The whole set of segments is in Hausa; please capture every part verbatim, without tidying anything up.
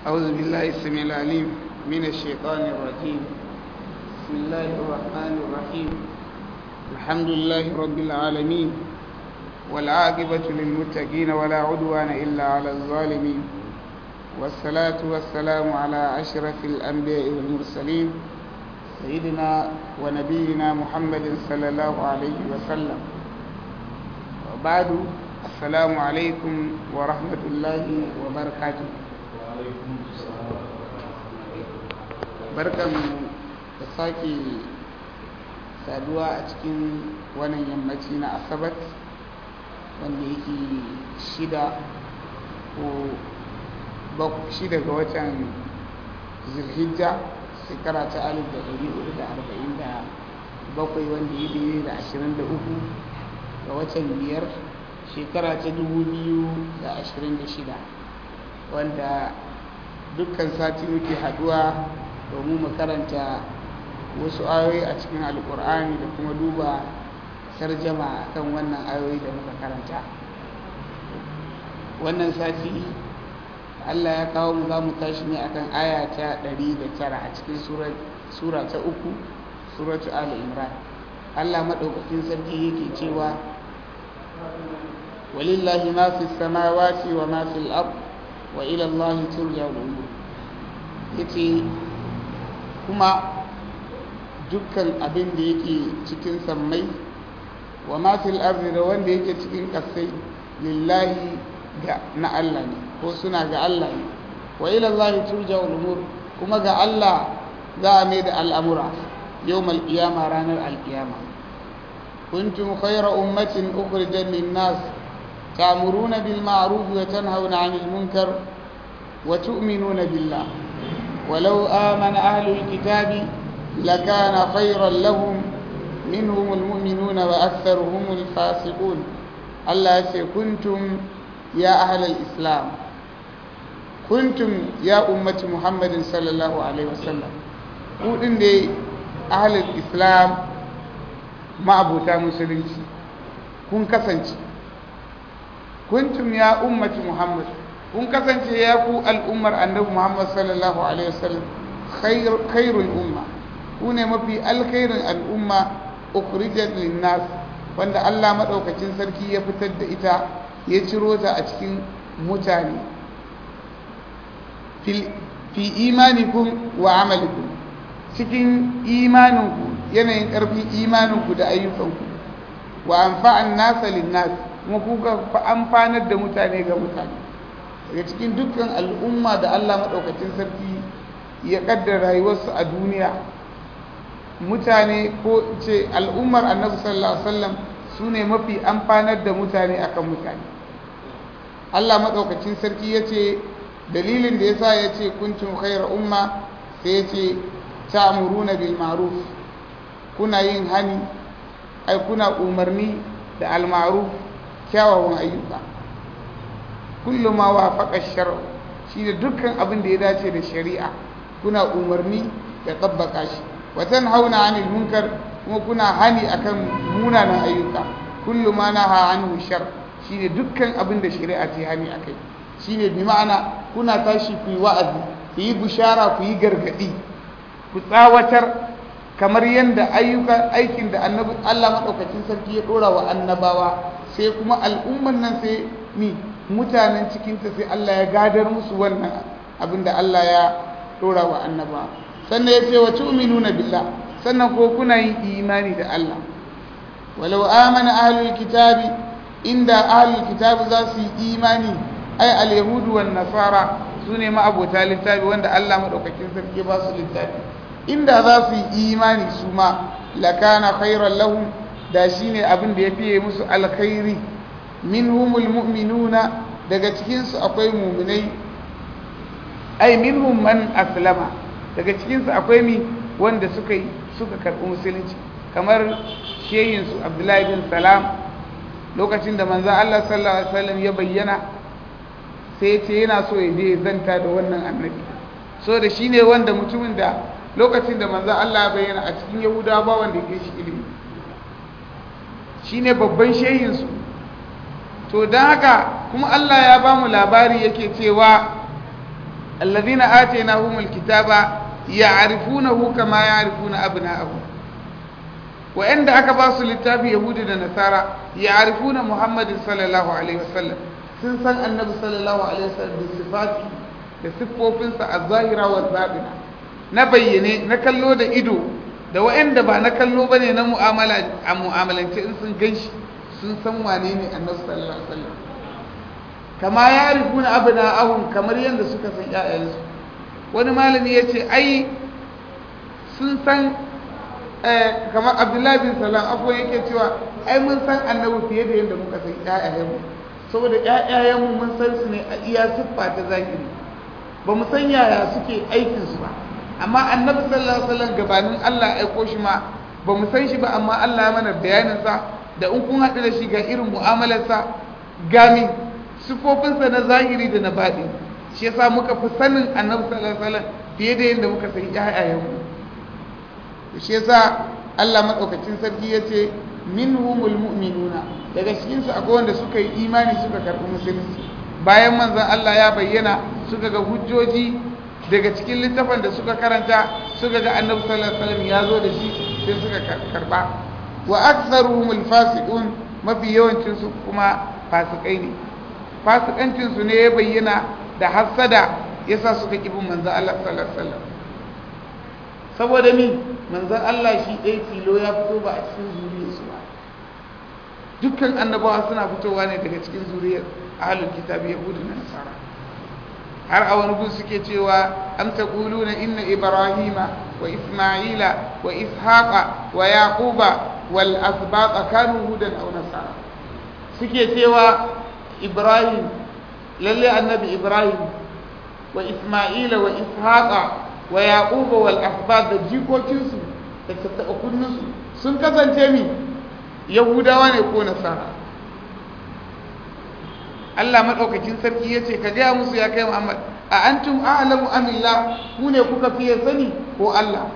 أعوذ بالله السميع العليم من الشيطان الرجيم. بسم الله الرحمن الرحيم. الحمد لله رب العالمين، والعاقبة للمتقين ولا عدوان إلا على الظالمين، والصلاة والسلام على أشرف الأنبياء والمرسلين سيدنا ونبينا محمد صلى الله عليه وسلم. وبعد، السلام عليكم ورحمة الله وبركاته. barkan da sake saduwa a cikin wannan yammaci na asabar wanda yake shida ko shida ga watan zulhijja shekara ta alif da ɗari hudu da arba'in da bakwai wanda ya daidai da ashirin da uku ga watan biyar shekara ta dubu biyu da ashirin da shida, wanda dukkan sati muke haduwa domin mu karanta wasu ayoyi a cikin alkur'ani da kuma duba tarjama kan wannan ayoyi da muka karanta. Wannan sati Allah ya kawo mu za mu tashi ne akan aya ta ɗari da tara a cikin sura ta uku, suratu Ali Imran. Allah madaukakin sarki yake cewa walillahi ma fi samawati wa ma fil ard wa ila Allah turja'ul umur. Yace kuma dukkan abin da yake cikin sammai wa ma fil ardi da wanda yake cikin ƙasai lillahi ga na Allah ne, ko suna ga Allah ne. Wa ila Allah turja'ul umur, kuma ga Allah za a mai da al'amura yawmal qiyama, ranar alqiyama. kuntum khayra ummatin ukhrijat lin-nas ta'muruna bil ma'ruf wa tanhauna 'anil munkar wa tu'minuna billah ولو آمن أهل الكتاب لكان خيرا لهم منهم المؤمنون وأكثرهم الفاسقون. الله يقول كنتم يا أهل الإسلام، كنتم يا أمة محمد صلى الله عليه وسلم. قولن دي أهل الإسلام ما أبوتا مسلمين كن كسنتي كنتم يا أمة محمد، kun kasance ya ku al'ummar annabi Muhammad sallallahu alaihi wasallam khairul umma, ku ne mafi alkhairin al'umma ukhrijat linnas, wanda Allah madaukakin sarki ya fitar da ita ya ciro ta a cikin mutane fi imanikum wa amalikum, cikin imaninku, yanayin karfin imaninku da ayyukanku, wa anfa'an nasa linnas, kuma kuka amfanar da mutane ga mutane. Daga cikin dukkan al'umma da Allah maɗaukacin sarki ya ƙaddara rayuwarsu a duniya, mutane ko ce al'ummar annabi sallallahu alaihi wasallam su ne mafi amfanar da mutane akan mutane. Allah maɗaukacin sarki ya ce dalilin da ya sa ya ce kuntum khayra umma, sai ya ce ta'muruna bil ma'ruf, kuna yin hani, ai kuna umarni da al ma'ruf, kyawawan ayyuka. kullu ma wafaqa ash-shar', shine dukkan abin da ya dace da shari'a kuna umarni da tabbaka shi. wa tanhauna 'anil munkar, kuma kuna hani akan munanan ayyuka. kullu ma naha 'anhu shar', shine dukkan abin da shari'a ce hani akai. shine bi ma'ana kuna tashi ku yi wa'azi, ku yi bushara, ku yi gargadi, ku tsawatar kamar yanda ayyukan aikin da annabi Allah madaukakin sarki ya dora wa annabawa, sai kuma al'umman nan sai ni mutanen cikinta sai Allah ya gadar musu wannan abinda Allah ya dora wa annaba. Sannan ya ce wa tu'minuna billah, sannan ko kuna yin imani da Allah. walau amana ahlul kitabi, inda ahlul kitabi za su yi imani, ai al-yahudu wan nasara, sune ma abota littafi wanda Allah madaukakin sarki ba su littafi, inda za su yi imani su ma lakana khairan lahum, da shine abin da ya fiye musu alkhairi. minhumul mu'minuna, daga cikinsu akwai mu'minai, ai minhum man aslama, daga cikinsu akwai mi wanda suka yi suka karɓi musulunci, kamar shehinsu Abdullahi bin Salam. Lokacin da manzon Allah sallallahu alaihi wasallam ya bayyana, sai ya ce yana so ya je zanta da wannan annabi, so da shine wanda mutumin da lokacin da manzon Allah ya bayyana a cikin Yahudawa ba wanda yake shi ilimi, shine babban shehinsu. to don haka kuma Allah ya ba mu labari yake cewa alladhina atainahumul kitaba ya'rifunahu kama ya'rifuna abna'ahum wa'anda aka ba su littafi yahudi da nasara ya'rifuna muhammadin sallallahu alaihi wasallam sun san annabi sallallahu alaihi wasallam da sifati da siffofinsa a zahira wal batina na bayyane na kallo da ido da wa'anda ba na kallo bane na mu'amala a mu'amalance in sun ganshi sun san wane ne annabi sallallahu alaihi wasallam kama yarifuna abna'ahum kamar yanda suka san ƴaƴansu wani malami yace ai sun san eh kamar Abdullahi bin Salam akwai yake cewa ai mun san annabi fiye da yanda muka san ƴaƴanmu saboda ƴaƴanmu mun san su ne a iya siffa ta zahiri ba mu san yaya suke aikin su ba amma annabi sallallahu alaihi wasallam gabanin Allah ya aiko shi ma ba mu san shi ba amma Allah ya mana bayanin sa da in kun haɗu da shi ga irin mu'amalar sa gami sifofin sa na zahiri da na baɗi shi yasa muka fi sanin annabi sallallahu alaihi wasallam fiye da yanda muka san ƴaƴayenmu shi yasa Allah madaukakin sarki yace minhumul mu'minuna daga cikin su akwai wanda suka yi imani suka karɓi musulunci bayan manzon Allah ya bayyana suka ga hujjoji daga cikin littafin da suka karanta suka ga annabi sallallahu alaihi wasallam ya zo da shi sai suka karba wa aktharuhumul fasiqun mafi yawancin su kuma fasikai ne fasikancin su ne ya bayyana da hasada yasa suka kibin manzon Allah sallallahu alaihi wasallam saboda ni manzon Allah shi dai tilo ya fito ba a cikin zuriyarsu ba dukkan annabawa suna fitowa ne daga cikin zuriyar ahlul kitab yahudu da nasara har a wani gun suke cewa am taquluna inna ibrahima wa isma'ila wa ishaqa wa yaquba wal asbaq kanu hudan aw nasara suke cewa ibrahim lalle annabi ibrahim wa isma'ila wa ishaqa wa yaquba wal asbaq da jikokinsu da tattakunninsu sun kasance mi yahudawa ne ko nasara Allah madaukakin sarki yace ka ga musu ya kai Muhammad a antum a'lamu am illah ku ne kuka fiye sani ko Allah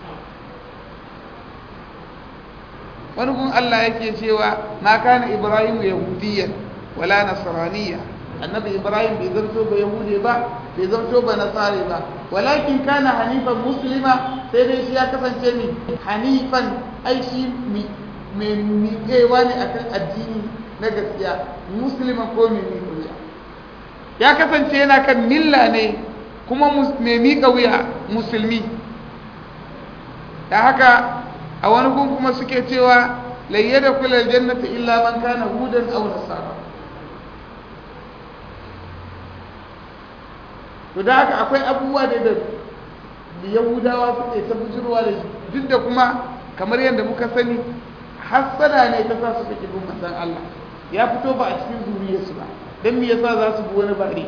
wani gun Allah yake cewa ma kana Ibrahim yahudiyyan wala nasraniyya annabi Ibrahim bai zanto ba yahudi ba bai zanto ba nasari ba walakin kana hanifan muslima sai dai shi ya kasance ni hanifan ai shi mai miƙewa ne akan addini na gaskiya musulman ko mai miƙa wuya ya kasance yana kan milla ne kuma mai miƙa wuya musulmi da haka a wani gun kuma suke cewa layya da kula jannata illa man kana hudan aw nasara to da haka akwai abubuwa da da yahudawa suke ta bujurwa da shi duk da kuma kamar yadda muka sani hassada ne ta sa su take bin manzon Allah ya fito ba a cikin zuriyarsu ba dan me yasa za su bi wani bare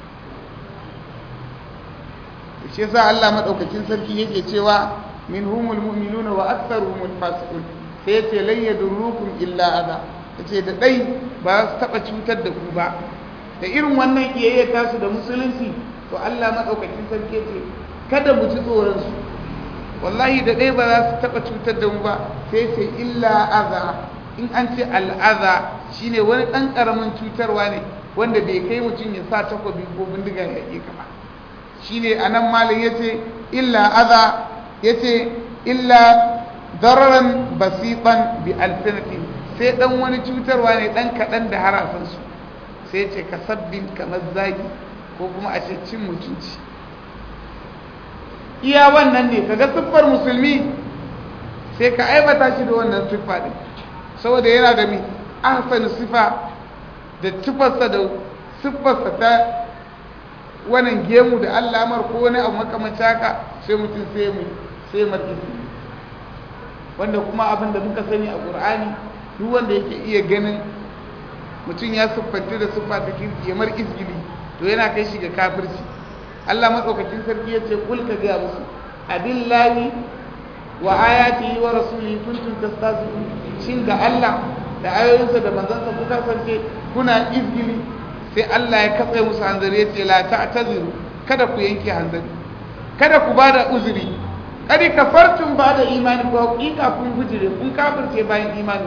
shi yasa Allah madaukakin sarki yake cewa minhumul mu'minuna wa aktharuhumul fasiqun sai yace lan yadurrukum illa adha yace da dai ba su taba cutar da ku ba da irin wannan kiyayya tasu da musulunci to Allah madaukakin sarki yace kada mu ji tsoron su wallahi da dai ba za su taba cutar da mu ba sai ce illa adha in an ce al'adha shine wani dan karamin cutarwa ne wanda bai kai mutum ya sa takobi ko bindiga ya yi kama shine anan malam yace illa adha yace illa dararan basitan bi alsanatin sai dan wani cutarwa ne dan kadan da harafin su sai ce kasabbin kamar zagi ko kuma a ce cin mutunci iya wannan ne kaga siffar musulmi sai ka aibata shi da wannan siffa din saboda yana da mi ahsan sifa da tufarsa da siffarsa ta wannan gemu da Allah mar ko wani abu makamancin haka sai mutum sai mu sai markisi wanda kuma abin da muka sani a Qur'ani duk wanda yake iya ganin mutum ya siffanta da siffa ta kirki ya mar izgili to yana kai shi ga kafirci Allah madaukakin sarki yace kul ka ga musu abillahi wa ayatihi wa rasulihi kuntum tastazun shin ga Allah da ayoyinsa da manzansa kuka kasance kuna izgili sai Allah ya katse musu hanzari yace la ta'taziru kada ku yanke hanzari kada ku bada uzuri kadi kafartum bada imani ko hakika kun gujire kun kafirce bayan imani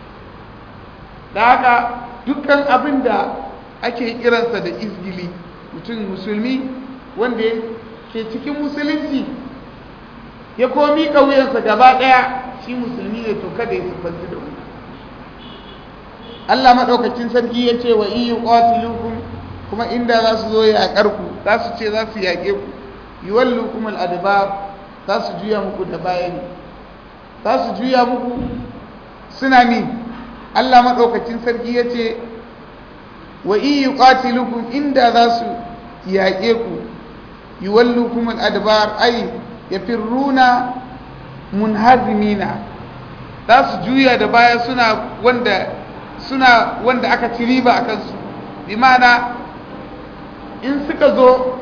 da haka dukkan abinda ake kiransa da izgili mutum musulmi wanda ke cikin musulunci ya komi ƙauyensa gaba ɗaya shi musulmi ne to kada ya siffanci da wannan. Allah maɗaukacin sarki ya ce wa iyu qatilukum kuma inda za su zo yaƙar ku za su ce za su yaƙe ku yuwallukum al-adbar za su juya muku da bayani za su juya muku suna ni. Allah maɗaukacin sarki ya ce wa iyu qatilukum inda za su yaƙe ku yuwallukum al-adbar ay yafirruna munhazimina za su juya da baya suna wanda suna wanda aka ci riba a kansu bi ma'ana in suka zo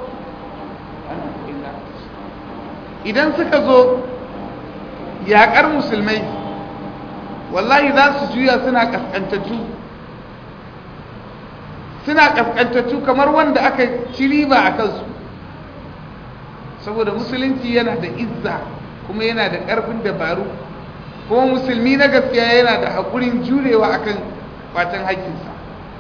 idan suka zo yaƙar musulmai wallahi za su juya suna ƙasƙantattu suna ƙasƙantattu kamar wanda aka ci riba a kansu saboda musulunci yana da izza kuma yana da ƙarfin dabaru kuma musulmi na gaskiya yana da haƙurin jurewa akan kwatan haƙƙinsa.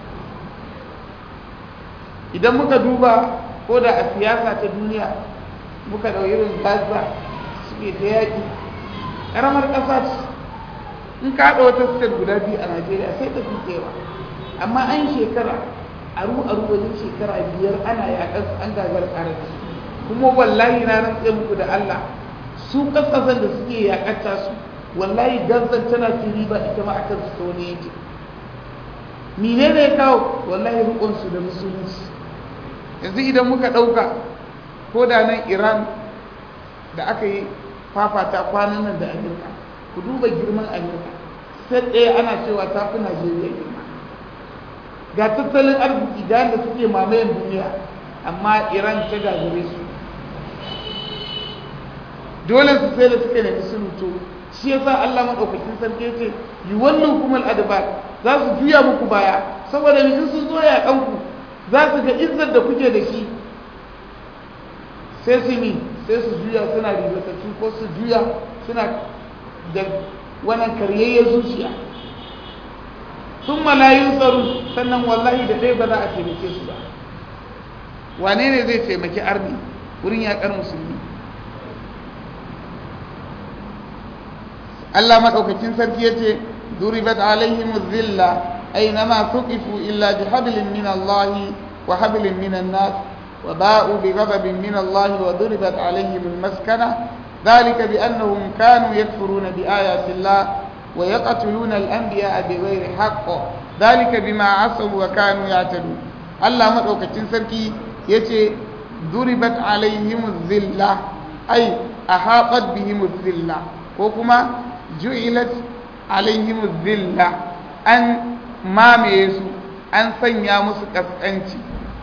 Idan muka duba ko da a siyasa ta duniya muka da irin Gaza suke ta yaƙi ƙaramar ƙasa ce in ka haɗa wata state guda biyu a Najeriya sai ta fi tsewa amma an shekara aru aru wajen shekara biyar ana yaƙar an gagar ƙarar kuma wallahi na rantse muku da Allah su kasashen da suke yakata su wallahi gazan tana ci riba ita ma akan su ta wani yake mine ne kawo wallahi rukun su da musulunci yanzu idan muka dauka ko da nan Iran da aka yi fafata kwanan nan da Amerika ku duba girman Amerika sai ɗaya ana cewa ta fi Najeriya girma ga tattalin arziki da suke mamayen duniya amma Iran ta gagare su dole su sai da suka nemi sunuto shi yasa Allah madaukakin sarki yace yuwallukum al-adbar za su juya muku baya saboda in sun zo ya kanku za su ga izzar da kuke da shi sai su mi sai su juya suna ribatacci ko su juya suna da wannan karyayyar zuciya sun malayun tsaro sannan wallahi da ɗaya ba za a taimake su ba wane ne zai taimaki arni wurin yaƙar musulmi Allah madaukakin sarki yace duribat alaihim dhilla aynama tuqifu illa bihablin min Allah wa hablin min an-nas wa ba'u bighadabin min Allah wa duribat alaihim al-maskana dhalika bi annahum kanu yakfuruna bi ayati Allah wa yaqtuluna al-anbiya'a bighayri haqq dhalika bima 'asaw wa kanu ya'tadun Allah madaukakin sarki yace duribat alaihim dhilla ay ahaqat bihim dhilla ko kuma ju'ilat alaihim dhilla an mamaye su an sanya musu kaskanci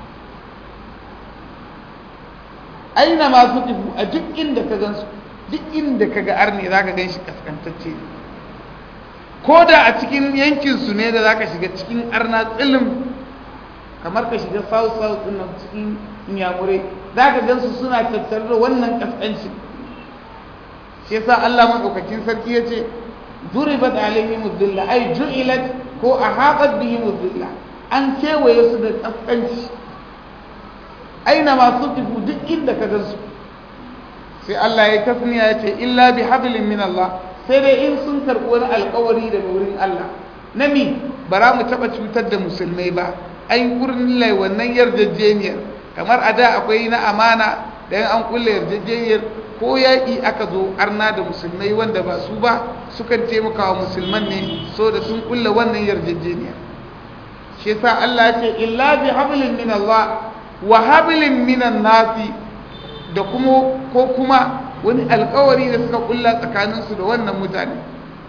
aina masu kifu a duk inda ka gansu duk inda ka ga arne zaka ganshi kaskantacce ko da a cikin yankin su ne da zaka shiga cikin arna tsilim kamar ka shiga south south din nan cikin inyamurai zaka gansu suna tattare da wannan kaskanci shi yasa Allah madaukakin sarki yace duribat alaihim dhilla ay ju'ilat ko ahaqat bihim dhilla an kewaye su da kaskanci aina ma suqifu duk inda ka gansu sai Allah ya tasniya yace illa bi hablin min Allah sai dai in sun karbi wani alƙawari daga wurin Allah nami bara mu taba cutar da musulmai ba an kurnin wannan yarjejeniyar kamar a da akwai na amana da an kulle yarjejeniyar ko yaƙi aka zo arna da musulmai wanda ba su ba sukan taimaka wa musulman ne so da sun kulla wannan yarjejeniya shi yasa Allah ya ce illa bi hablin min Allah wa hablin minan nasi da kuma ko kuma wani alƙawari da suka kulla tsakanin su da wannan mutane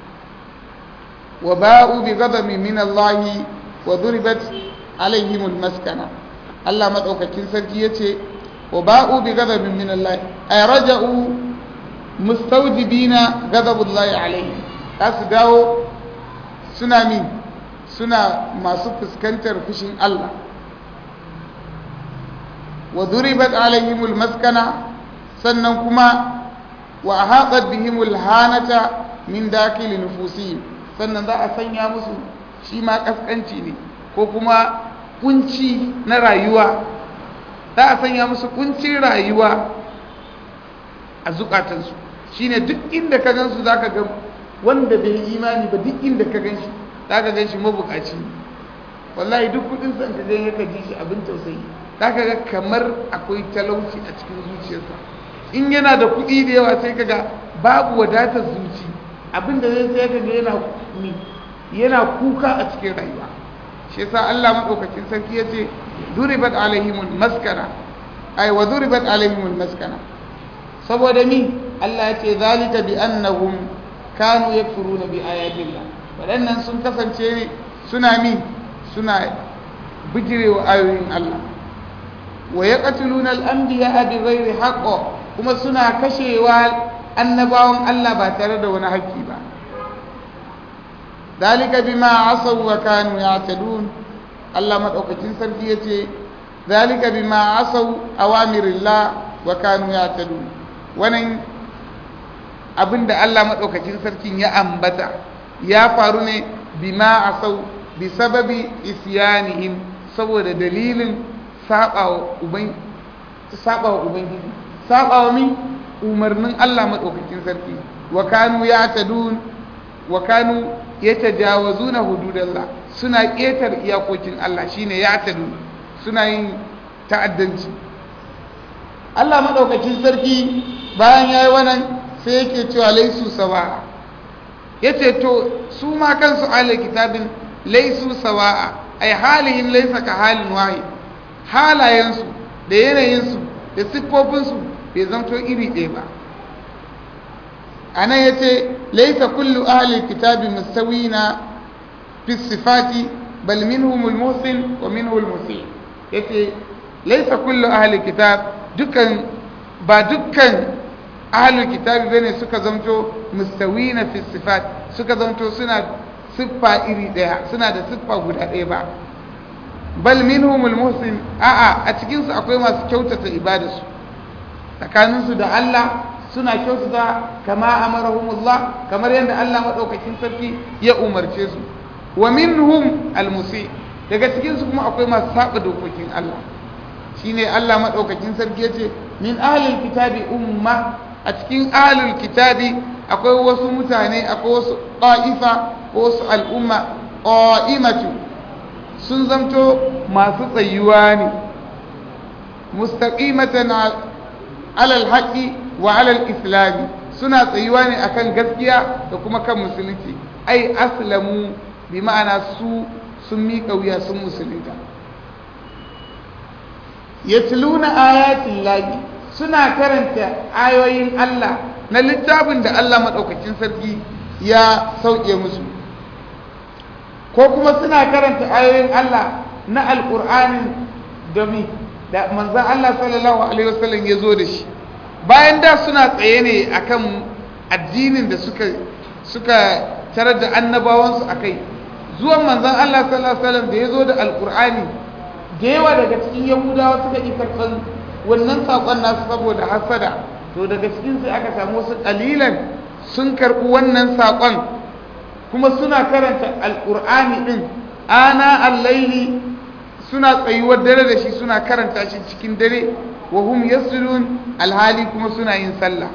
wa ba'u bi ghadabin min Allah wa duribat alaihim almaskana Allah madaukakin sarki yace وباءوا بغضب من الله أي رجعوا مستوجبين غضب الله عليهم أسداو سنامي سنا ما سفسكنتر فشين الله وضربت عليهم المسكنة سننكما وأحاطت بهم الهانة من داخل نفوسهم sannan za a sanya musu shi ma kaskanci ne ko kuma kunci na rayuwa za a sanya musu kuncin rayuwa a zukatansu shine duk inda ka gansu zaka ga wanda bai yi imani ba, duk inda ka ganshi zaka ganshi mabukaci wallahi duk kudin san ka gani ka ji shi abin tausayi zaka ga kamar akwai talauci a cikin zuciyarsa. In yana da kudi da yawa sai kaga babu wadatar zuci, abinda zai sai kaga yana ni yana kuka a cikin rayuwa. shi yasa Allah madaukakin sarki yace duribat alaihimul maskana ay wa duribat alaihimul maskana saboda mi Allah yace zalika bi annahum kanu yakfuruna bi ayatillah, wadannan sun kasance ne suna mi suna bijirewa ayoyin Allah. Wa yaqtuluna al-anbiya bighairi haqq, kuma suna kashewa annabawan Allah ba tare da wani haƙƙi ba. Dalika bima asaw wa kanu ya'tadun, Allah madaukakin sarki yace dalika bima asaw awamirillah wa kanu ya'tadun. Wannan abinda Allah madaukakin sarkin ya ambata ya faru ne bima asaw bi sababi isyanihim, saboda dalilin sabawa uban sabawa ubangiji sabawa mi umarnin Allah madaukakin sarki. Wa kanu ya'tadun wa kanu yatajawazuna hududallah, suna ketar iyakokin Allah, shine ya'tadun, suna yin ta'addanci. Allah madaukakin sarki bayan yayi wannan sai yake cewa laisu sawa'a, yace to su ma kansu ahlul kitabin laisu sawa'a, ay halihim laysa ka halin wahid, halayensu da yanayinsu da siffofinsu bai zanto iri ɗaya ba. anan yace laysa kullu ahli kitabi mustawina fi sifati bal minhum al-muhsin wa minhum al-musii. yace laysa kullu ahli kitab, dukkan ba dukkan ahli kitabi bane suka zanto mustawina fi sifat, suka zanto suna siffa iri daya, suna da siffa guda daya ba. bal minhum al-muhsin, a'a a cikin su akwai masu kyautata ibadarsu tsakaninsu da Allah, suna kyautata kama amarahumullah, kamar yadda Allah madaukakin sarki ya umarce su. Wa minhum almusi, daga cikin su kuma akwai masu saba dokokin Allah. Shine Allah madaukakin sarki yace min ahlil kitabi umma, a cikin ahlul kitabi akwai wasu mutane, akwai wasu qa'ifa ko wasu al'umma qa'imatu, sun zamto masu tsayuwa ne mustaqimatan alal haqqi wa alal islami, suna tsayuwa ne akan gaskiya da kuma kan musulunci. ai aslamu, bi ma'ana su sun miƙa wuya, sun musulunta. yatluna ayatin lahi, suna karanta ayoyin Allah na littafin da Allah madaukakin sarki ya sauke musu, ko kuma suna karanta ayoyin Allah na alqur'anin da mi da manzon Allah sallallahu alaihi wasallam ya zo da shi. bayan da suna tsaye ne akan addinin da suka suka tarar da annabawansu akai, zuwan manzon Allah sallallahu alaihi wasallam da ya zo da alqur'ani, da yawa daga cikin yahudawa suka yi karɓar wannan saƙon nasu saboda hasada, to daga cikin sai aka samu wasu ƙalilan sun karɓi wannan saƙon, kuma suna karanta alqur'ani din ana al-laili, suna tsayuwar dare da shi, suna karanta shi cikin dare. wa hum yasjudun, alhali kuma suna yin sallah.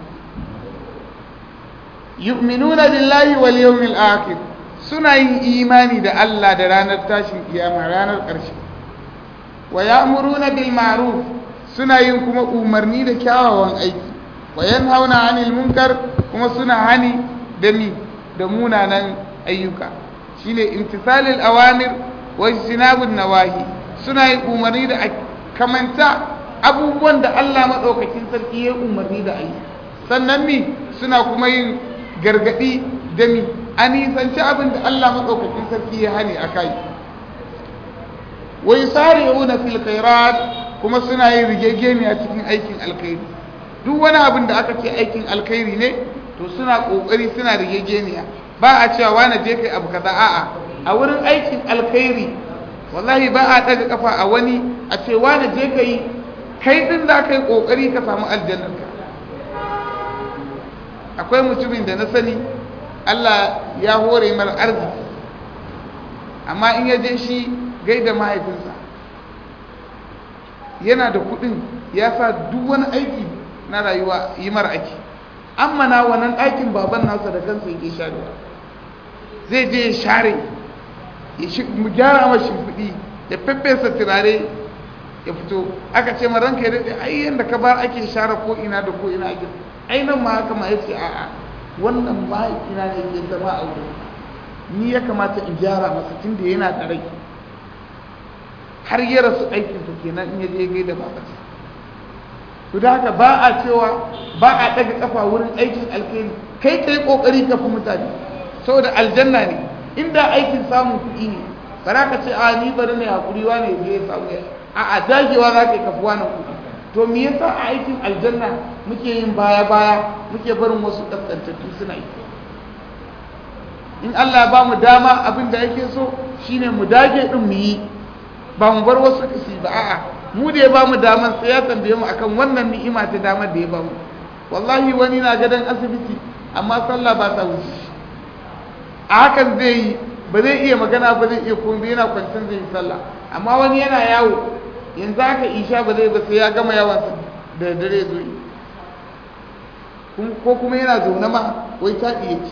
yu'minuna billahi wal yawmil akhir, suna yin imani da Allah da ranar tashin kiyama, ranar ƙarshe. wa ya'muruna bil ma'ruf, suna yin kuma umarni da kyawawan aiki. wa yanhauna 'anil munkar, kuma suna hani da mi da munanan ayyuka. shine imtisalul awamir wa ijtinabun nawahi, suna yin umarni da kamanta abubuwan da Allah maɗaukakin sarki ya umarni da ayi, sannan mi suna kuma yin gargaɗi da mi a nisanci abin da Allah maɗaukakin sarki ya hani a kai. wa yusari'una fil khairat, kuma suna yin rigegeniya cikin aikin alkhairi. duk wani abin da aka ce aikin alkhairi ne, to suna kokari, suna rigegeniya. ba a cewa wani je kai abu kaza, a'a a wurin aikin alkhairi wallahi ba a daga kafa a wani a ce wani je kai, kai din za ka yi ƙoƙari ka samu aljannarka. akwai mutumin da na sani Allah ya hore mara arziki, amma in ya je shi gaida mahaifinsa yana da kuɗin ya sa duk wani aiki na rayuwa yi mara aiki, amma na wannan ɗakin baban nasa da kansa yake sharewa, zai je ya share mu gyara mashi kuɗi ya feffesa turare ya fito. Aka ce ma ranka ya daɗe ai yanda ka bar ake share ko ina da ko ina ake, ai nan ma haka ma yace a'a wannan ba ina ne ke zama a wurin ni ya kamata in gyara masa tunda yana da rai, har ya rasu aikin sa kenan in ya je gaida babansa. to da haka ba a cewa ba a daga kafa wurin aikin alkhairi, kai kai kokari ka fi mutane saboda aljanna ne. Inda aikin samun kuɗi ne ba za ka ce a ni bari ne hakuri wa ne zai samu ya a a dagewa za ka yi kafuwa na kuɗi. To me yasa a aikin aljanna muke yin baya baya muke barin wasu kaskantattu suna yi? In Allah ba mu dama abin da yake so shine mu dage din mu yi, ba mu bar wasu kasi ba. A'a mu da ya ba mu daman sai ya tambaye mu akan wannan ni'ima ta damar da ya ba mu. Wallahi wani na gadon asibiti amma sallah ba ta wuce, a hakan zai yi ba zai iya magana ba zai iya komai yana kwancin zai yi sallah. Amma wani yana yawo yanzu haka isha ba zai ba sai ya gama yawansa da dare zo yi, ko kuma yana zaune ma wai taɗi yake.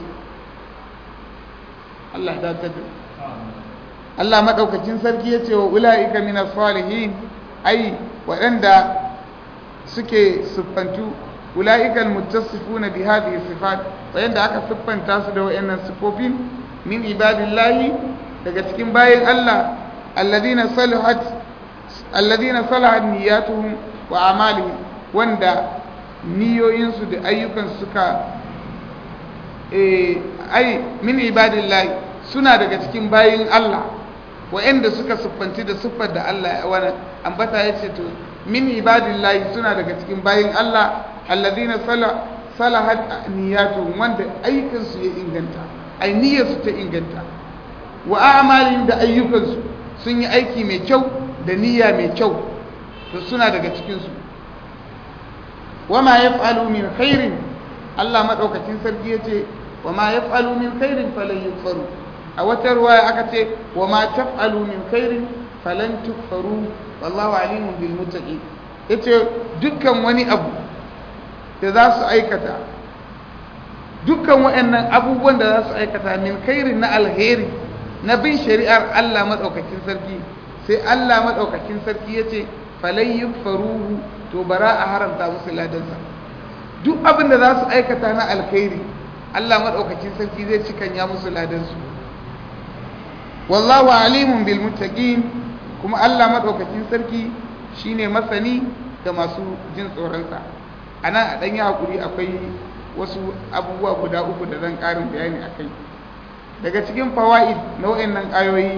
Allah ta tabi Allah maɗaukacin sarki ya ce wa ula'ika min as-salihin, ai waɗanda suke siffantu ula'ika al-muttasifuna bi hadhihi sifat, waɗanda aka siffanta su da waɗannan sifofin min ibadillahi daga cikin bayin Allah alladhina salahat alladhina salahat niyyatuhum wa a'maluhum, wanda niyoyinsu da ayyukan suka eh ai min ibadillahi suna daga cikin bayin Allah wa'anda suka siffanci da siffar da Allah ya wani ambata ya ce to min ibadillahi suna daga cikin bayin Allah alladhina salahat niyyatuhum, wanda ayyukansu ya inganta, ai niyyarsu ta inganta, wa a'malihim da ayyukansu sun yi aiki mai kyau da niyya mai kyau, to suna daga cikin su. wama yaf'alu min khairin, Allah madaukakin sarki yace wama yaf'alu min khairin falan yukfaru. A wata ruwaya aka ce wama taf'alu min khairin falan tukfaru wallahu alimun bil muttaqin. Yace dukkan wani abu da za su aikata, dukkan waɗannan abubuwan da za su aikata min khairin na alheri na bin shari'ar Allah madaukakin sarki, sai Allah madaukakin sarki yace falan yukfaruhu, to bara a haramta musu ladansa. Duk abin da za su aikata na alkhairi Allah madaukakin sarki zai cikanya musu ladansu. Wallahu alimun bil muttaqin, kuma Allah madaukakin sarki shine masani ga masu jin tsoronsa. Anan a dan yi hakuri, akwai wasu abubuwa guda uku da zan karin bayani akai. Daga cikin fawaid na wayannan ayoyi,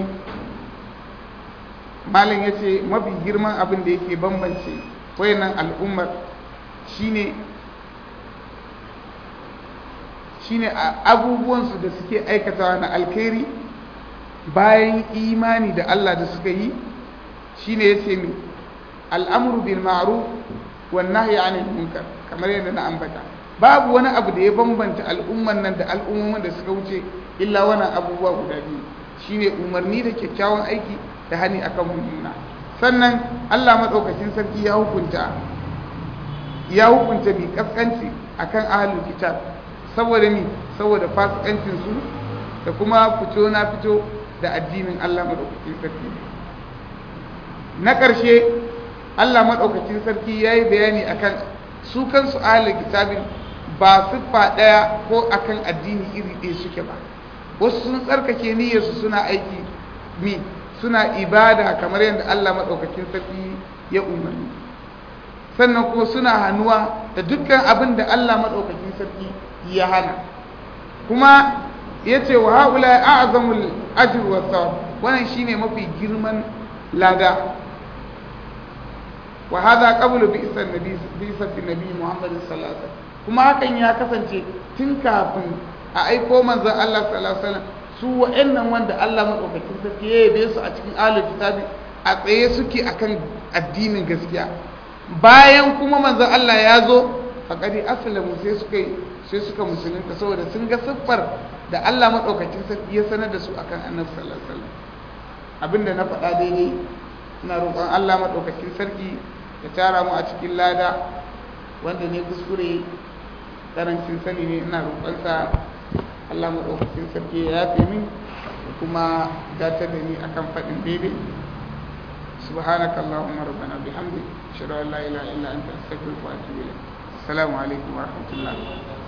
malam yace mafi girman abin da yake bambance wayannan al'ummar shine shine abubuwansu da suke aikatawa na alkhairi bayan imani da Allah da suka yi, shine yace mi al'amru bil ma'ruf wan nahyi 'anil munkar, kamar yadda na ambata. Babu wani abu da ya bambanta al'umman nan da al'ummomin da suka wuce illa wannan abubuwa guda biyu, shine umarni da kyakkyawan aiki da hani akan mummuna. Sannan Allah madaukakin sarki ya hukunta ya hukunta bi kaskanci akan ahlul kitab, saboda mi saboda fasikancin su da kuma fito na fito da addinin Allah madaukakin sarki. Na ƙarshe Allah madaukakin sarki yayi bayani akan su kansu ahlul kitabin ba siffa daya ko akan addini iri ɗaya suke ba. Wasu sun tsarkake niyyarsu suna aiki mi suna ibada kamar yadda Allah madaukakin sarki ya umarni, sannan kuma suna hannuwa da dukkan abin da Allah madaukakin sarki ya hana. Kuma yace wa haula a'zamul ajr wa thawab, wannan shine mafi girman lada. Wa hadha qablu bi isan nabi bi isati nabi Muhammad sallallahu alaihi wasallam, kuma hakan ya kasance tun kafin a aiko manzon Allah sallallahu alaihi wasallam. Su wa'annan wanda Allah madaukakin sarki ya yabe su a cikin ahlul kitabi a tsaye suke akan addinin gaskiya. Bayan kuma manzon Allah ya zo faqadi aslamu sai suka sai suka musulunta, saboda sun ga siffar da Allah madaukakin sarki ya sanar da su akan Annabi sallallahu alaihi wasallam. Abinda na faɗa daidai ina roƙon Allah madaukakin sarki ya tara mu a cikin lada wanda ne kuskure karancin sani ne ina roƙonsa Allah maɗaukakin sarki ya yafe min kuma datar da ni akan faɗin daidai subhanaka allahumma rabbana bihamdik ashhadu an la ilaha illa anta astaghfiruka wa atubu ilayk assalamu alaikum wa rahmatullah